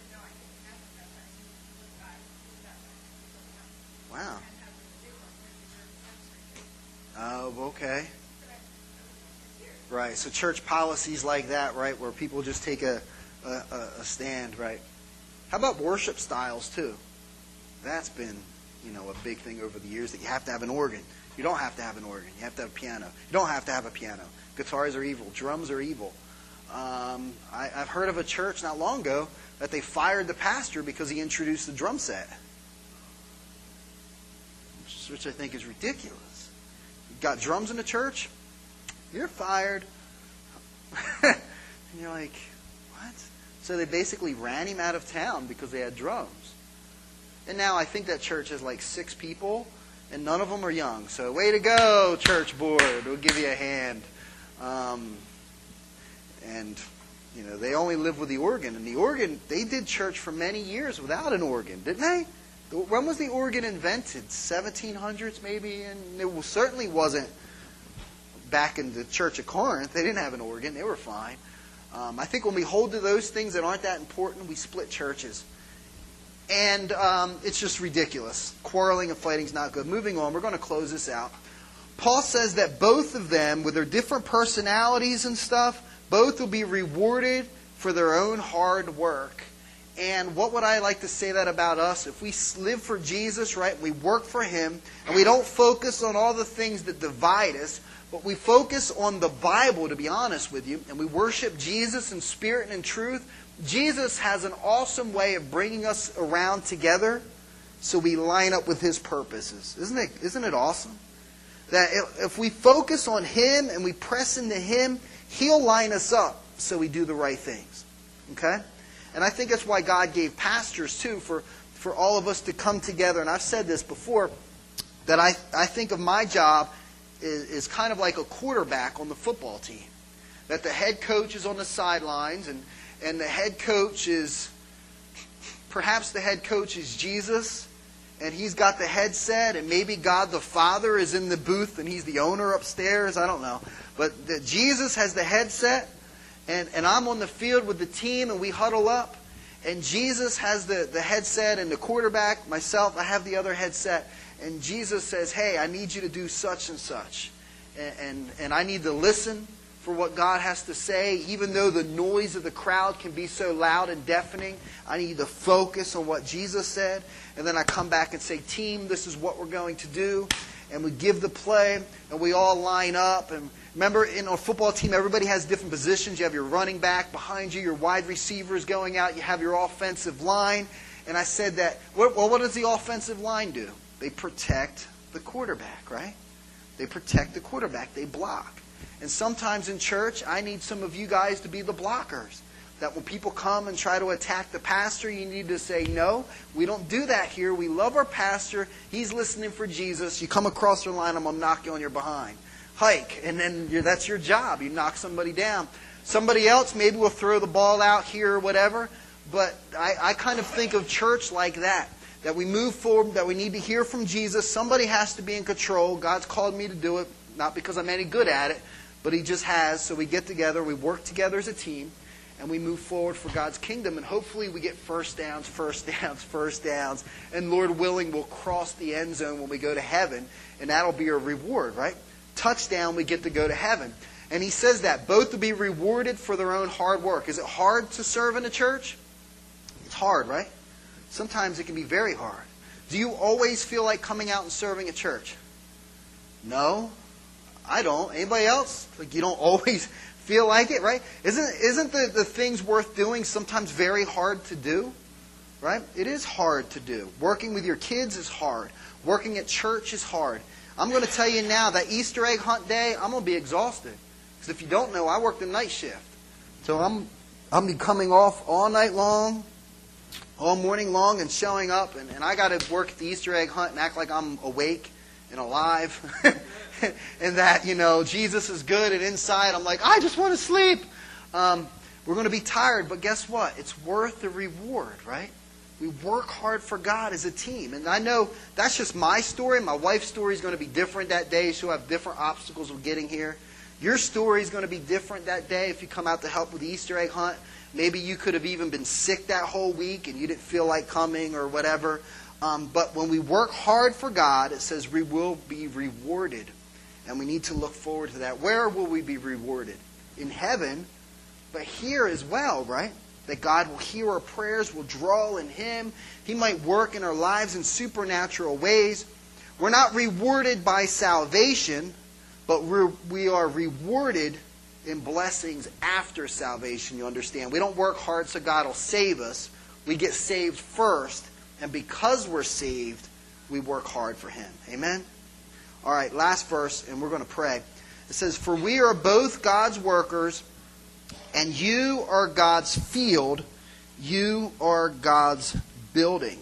Wow. Oh, okay. Right. So church policies like that, right, where people just take a, a, a stand, right? How about worship styles too? That's been, you know, a big thing over the years that you have to have an organ. You don't have to have an organ. You have to have a piano. You don't have to have a piano. Guitars are evil. Drums are evil. Um, I, I've heard of a church not long ago that they fired the pastor because he introduced the drum set, which, which I think is ridiculous. You've got drums in the church? You're fired. And you're like, what? So they basically ran him out of town because they had drums. And now I think that church has like six people, and none of them are young. So way to go, church board. We'll give you a hand. Um, and, you know, they only live with the organ. And the organ, they did church for many years without an organ, didn't they? When was the organ invented? seventeen hundreds maybe? And it certainly wasn't back in the Church of Corinth. They didn't have an organ. They were fine. Um, I think when we hold to those things that aren't that important, we split churches. And um, it's just ridiculous. Quarreling and fighting is not good. Moving on, we're going to close this out. Paul says that both of them, with their different personalities and stuff, both will be rewarded for their own hard work. And what would I like to say that about us? If we live for Jesus, right, we work for Him, and we don't focus on all the things that divide us, but we focus on the Bible, to be honest with you, and we worship Jesus in spirit and in truth, Jesus has an awesome way of bringing us around together so we line up with His purposes. Isn't it, isn't it awesome? That if we focus on Him and we press into Him, He'll line us up so we do the right things. Okay? And I think that's why God gave pastors, too, for, for all of us to come together. And I've said this before, that I, I think of my job is, is kind of like a quarterback on the football team. That the head coach is on the sidelines, and, and the head coach is, perhaps the head coach is Jesus, and He's got the headset, and maybe God the Father is in the booth, and He's the owner upstairs. I don't know. But that Jesus has the headset, and, and I'm on the field with the team, and we huddle up, and Jesus has the, the headset, and the quarterback, myself, I have the other headset, and Jesus says, hey, I need you to do such and such. And, and, and I need to listen for what God has to say, even though the noise of the crowd can be so loud and deafening. I need to focus on what Jesus said. And then I come back and say, team, this is what we're going to do. And we give the play, and we all line up. And remember, in a football team, everybody has different positions. You have your running back behind you, your wide receivers going out. You have your offensive line. And I said that, well, what does the offensive line do? They protect the quarterback, right? They protect the quarterback. They block. And sometimes in church, I need some of you guys to be the blockers. That when people come and try to attack the pastor, you need to say, no, we don't do that here. We love our pastor. He's listening for Jesus. You come across your line, I'm going to knock you on your behind. Hike, and then you're, that's your job. You knock somebody down. Somebody else maybe will throw the ball out here or whatever, but I, I kind of think of church like that. That we move forward, that we need to hear from Jesus. Somebody has to be in control. God's called me to do it, not because I'm any good at it, but He just has. So we get together, we work together as a team, and we move forward for God's kingdom. And hopefully we get first downs, first downs, first downs. And Lord willing, we'll cross the end zone when we go to heaven. And that'll be a reward, right? Touchdown, we get to go to heaven. And He says that, both to be rewarded for their own hard work. Is it hard to serve in a church? It's hard, right? Sometimes it can be very hard. Do you always feel like coming out and serving at church? No, I don't. Anybody else? Like you don't always feel like it, right? Isn't isn't the, the things worth doing sometimes very hard to do? Right? It is hard to do. Working with your kids is hard. Working at church is hard. I'm going to tell you now that Easter egg hunt day, I'm going to be exhausted. Because if you don't know, I work the night shift. So I'm I'm be coming off all night long, all morning long, and showing up. And, and I got to work at the Easter egg hunt and act like I'm awake and alive. And that, you know, Jesus is good, and inside I'm like, I just want to sleep. Um, we're going to be tired, but guess what? It's worth the reward, right? We work hard for God as a team. And I know that's just my story. My wife's story is going to be different that day. She'll have different obstacles of getting here. Your story is going to be different that day if you come out to help with the Easter egg hunt. Maybe you could have even been sick that whole week and you didn't feel like coming or whatever. Um, but when we work hard for God, it says we will be rewarded. And we need to look forward to that. Where will we be rewarded? In heaven, but here as well, right? That God will hear our prayers, will draw in Him. He might work in our lives in supernatural ways. We're not rewarded by salvation, but we're, we are rewarded in blessings after salvation, you understand. We don't work hard so God will save us. We get saved first, and because we're saved, we work hard for Him. Amen? All right, last verse, and we're going to pray. It says, for we are both God's workers, and you are God's field. You are God's building.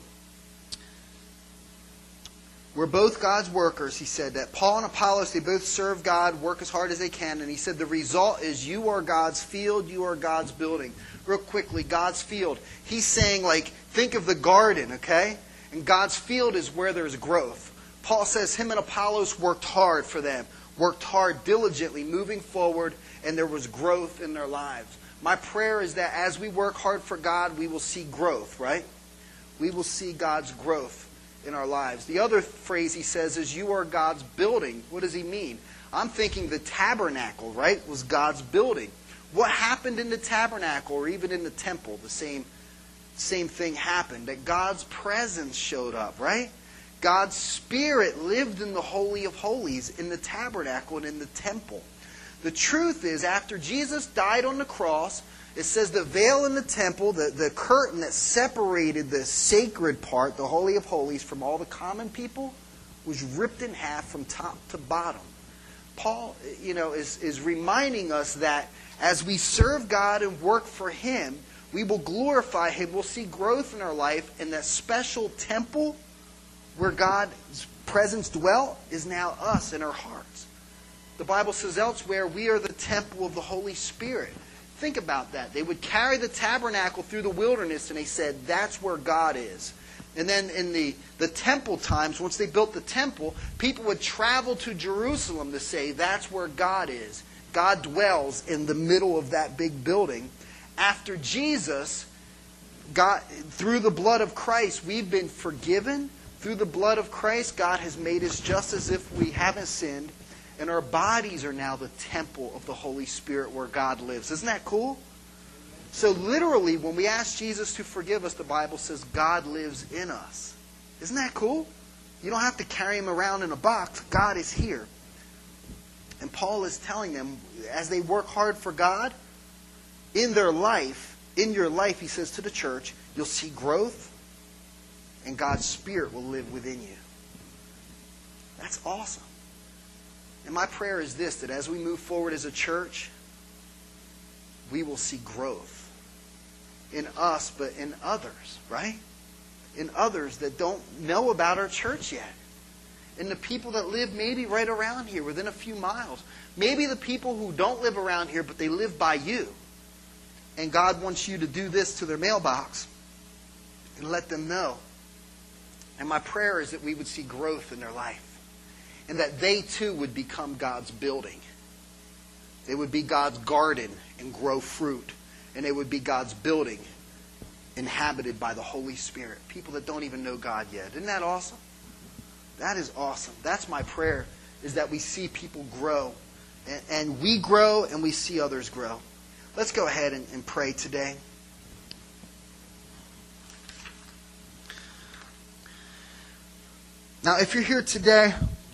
We're both God's workers, he said that. Paul and Apollos, they both serve God, work as hard as they can. And he said the result is you are God's field, you are God's building. Real quickly, God's field. He's saying, like, think of the garden, okay? And God's field is where there's growth. Paul says him and Apollos worked hard for them. Worked hard diligently, moving forward, and there was growth in their lives. My prayer is that as we work hard for God, we will see growth, right? We will see God's growth in our lives. The other phrase he says is, you are God's building. What does he mean? I'm thinking the tabernacle, right, was God's building. What happened in the tabernacle or even in the temple? The same, same thing happened. That God's presence showed up, right? God's Spirit lived in the Holy of Holies, in the tabernacle and in the temple. The truth is, after Jesus died on the cross, it says the veil in the temple, the, the curtain that separated the sacred part, the Holy of Holies, from all the common people, was ripped in half from top to bottom. Paul, you know, is, is reminding us that as we serve God and work for Him, we will glorify Him. We'll see growth in our life, and that special temple where God's presence dwelt is now us in our hearts. The Bible says elsewhere, we are the temple of the Holy Spirit. Think about that. They would carry the tabernacle through the wilderness, and they said, that's where God is. And then in the, the temple times, once they built the temple, people would travel to Jerusalem to say, that's where God is. God dwells in the middle of that big building. After Jesus, God, through the blood of Christ, we've been forgiven. Through the blood of Christ, God has made us just as if we haven't sinned. And our bodies are now the temple of the Holy Spirit where God lives. Isn't that cool? So literally, when we ask Jesus to forgive us, the Bible says God lives in us. Isn't that cool? You don't have to carry Him around in a box. God is here. And Paul is telling them, as they work hard for God, in their life, in your life, he says to the church, you'll see growth, and God's Spirit will live within you. That's awesome. And my prayer is this, that as we move forward as a church, we will see growth. in us, but in others, right? In others that don't know about our church yet. And the people that live maybe right around here, within a few miles. Maybe the people who don't live around here, but they live by you. And God wants you to do this to their mailbox and let them know. And my prayer is that we would see growth in their life. And that they too would become God's building. They would be God's garden and grow fruit. And they would be God's building inhabited by the Holy Spirit. People that don't even know God yet. Isn't that awesome? That is awesome. That's my prayer, is that we see people grow. And, and we grow and we see others grow. Let's go ahead and, and pray today. Now, if you're here today,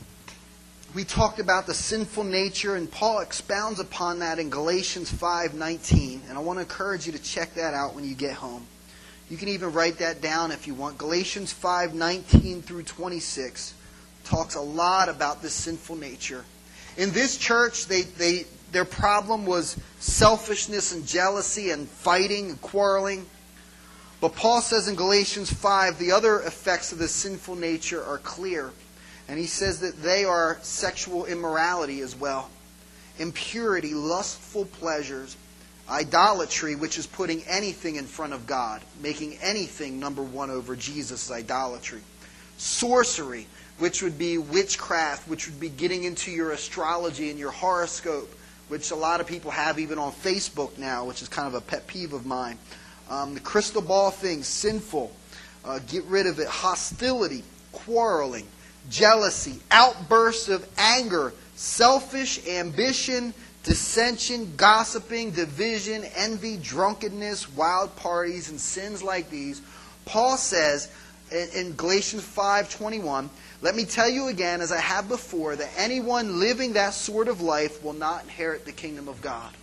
we talked about the sinful nature, and Paul expounds upon that in Galatians five nineteen. And I want to encourage you to check that out when you get home. You can even write that down if you want. Galatians five nineteen through twenty-six talks a lot about this sinful nature. In this church, they, they their problem was selfishness and jealousy and fighting and quarreling. But Paul says in Galatians five, the other effects of this sinful nature are clear. And he says that they are sexual immorality as well. Impurity, lustful pleasures, idolatry, which is putting anything in front of God, making anything number one over Jesus, is idolatry. Sorcery, which would be witchcraft, which would be getting into your astrology and your horoscope, which a lot of people have even on Facebook now, which is kind of a pet peeve of mine. Um, the crystal ball thing, sinful. Uh, get rid of it. Hostility, quarreling, jealousy, outbursts of anger, selfish ambition, dissension, gossiping, division, envy, drunkenness, wild parties, and sins like these. Paul says in, in Galatians five twenty-one, let me tell you again, as I have before, that anyone living that sort of life will not inherit the kingdom of God.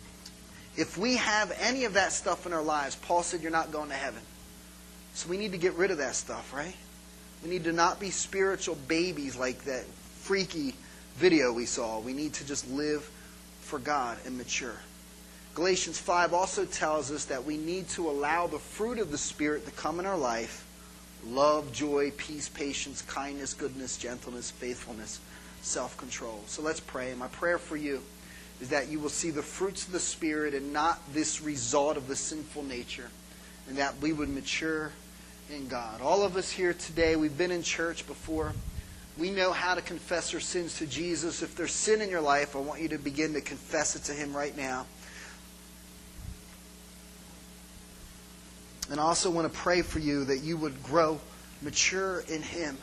If we have any of that stuff in our lives, Paul said you're not going to heaven. So we need to get rid of that stuff, right? We need to not be spiritual babies like that freaky video we saw. We need to just live for God and mature. Galatians five also tells us that we need to allow the fruit of the Spirit to come in our life. Love, joy, peace, patience, kindness, goodness, gentleness, faithfulness, self-control. So let's pray. And my prayer for you is that you will see the fruits of the Spirit and not this result of the sinful nature. And that we would mature in God. All of us here today, we've been in church before. We know how to confess our sins to Jesus. If there's sin in your life, I want you to begin to confess it to Him right now. And I also want to pray for you that you would grow mature in Him.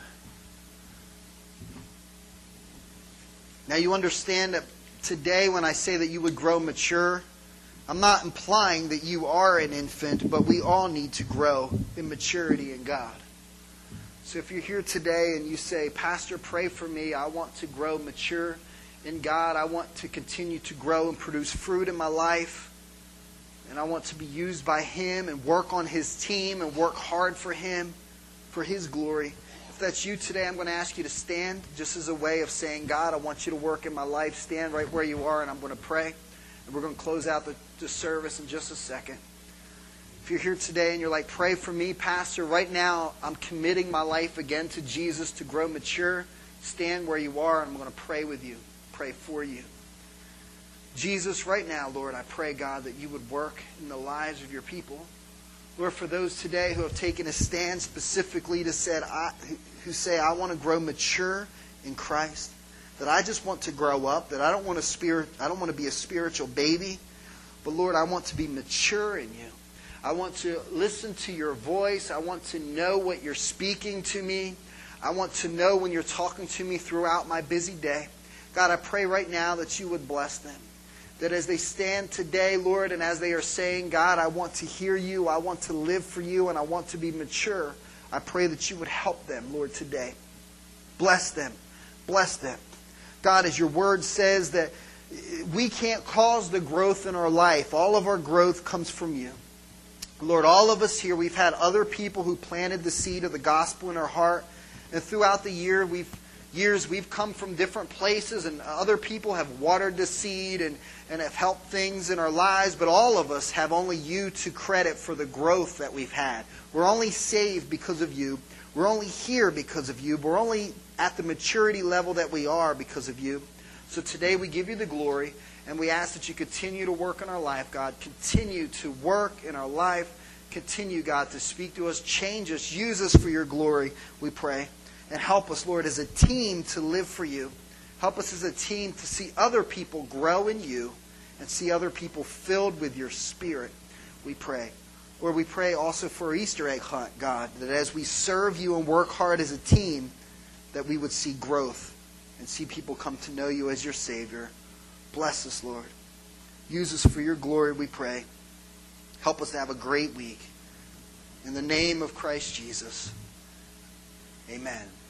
Now you understand that today when I say that you would grow mature, I'm not implying that you are an infant, but we all need to grow in maturity in God. So if you're here today and you say, Pastor, pray for me. I want to grow mature in God. I want to continue to grow and produce fruit in my life. And I want to be used by Him and work on His team and work hard for Him, for His glory. If that's you today, I'm going to ask you to stand just as a way of saying, God, I want you to work in my life. Stand right where you are and I'm going to pray. And we're going to close out the, the service in just a second. If you're here today and you're like, pray for me, Pastor, right now I'm committing my life again to Jesus to grow mature. Stand where you are and I'm going to pray with you, pray for you. Jesus, right now, Lord, I pray, God, that you would work in the lives of your people. Lord, for those today who have taken a stand specifically to said, I, who say, I want to grow mature in Christ, that I just want to grow up, that I don't want to spirit, I don't want to be a spiritual baby, but Lord, I want to be mature in you. I want to listen to your voice. I want to know what you're speaking to me. I want to know when you're talking to me throughout my busy day. God, I pray right now that you would bless them. That as they stand today, Lord, and as they are saying, God, I want to hear you, I want to live for you, and I want to be mature, I pray that you would help them, Lord, today. Bless them. Bless them. God, as your word says that we can't cause the growth in our life. All of our growth comes from you. Lord, all of us here, we've had other people who planted the seed of the gospel in our heart. And throughout the year, we've years we've come from different places and other people have watered the seed and, and have helped things in our lives, but all of us have only you to credit for the growth that we've had. We're only saved because of you. We're only here because of you. We're only at the maturity level that we are because of you. So today we give you the glory, and we ask that you continue to work in our life, God. Continue to work in our life. Continue, God, to speak to us, change us, use us for your glory, we pray. And help us, Lord, as a team to live for you. Help us as a team to see other people grow in you and see other people filled with your Spirit, we pray. Lord, we pray also for our Easter egg hunt, God, that as we serve you and work hard as a team, that we would see growth and see people come to know you as your Savior. Bless us, Lord. Use us for your glory, we pray. Help us to have a great week. In the name of Christ Jesus, amen.